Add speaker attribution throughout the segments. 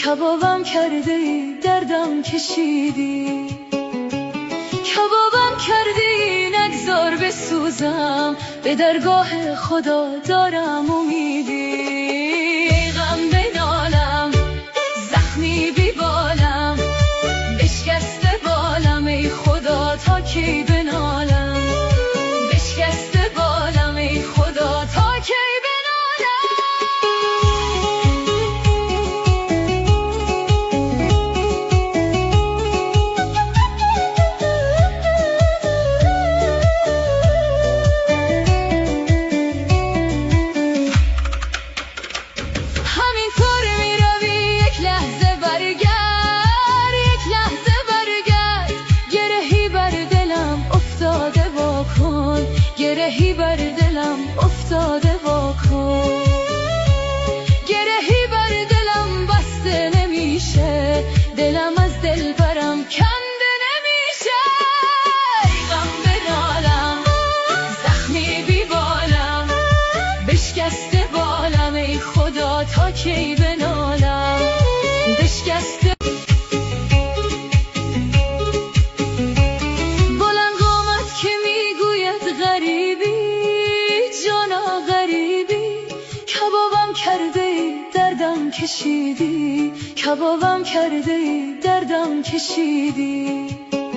Speaker 1: کبابم کردی دردم کشیدی، کبابم کردی نگذار بسوزم، به درگاه خدا دارم امیدی. غم بنالم زخمی بی بالم، بشکسته بالم ای خدا تا کی بنالم، بشکسته بالم ای خدا تا کی گرهی بر دلم افتاده واکن، گرهی بر دلم بسته نمیشه، دلم از دل برم کنده نمیشه. غم بنالم زخمی بی بالم، بشکسته بالم ای خدا تا کی بنالم، بشکسته کشیدی، کبابم کردی دردم کشیدی،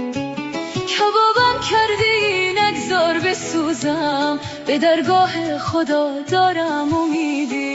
Speaker 1: کبابم کردی نگذار بسوزم، به درگاه خدا دارم امیدی.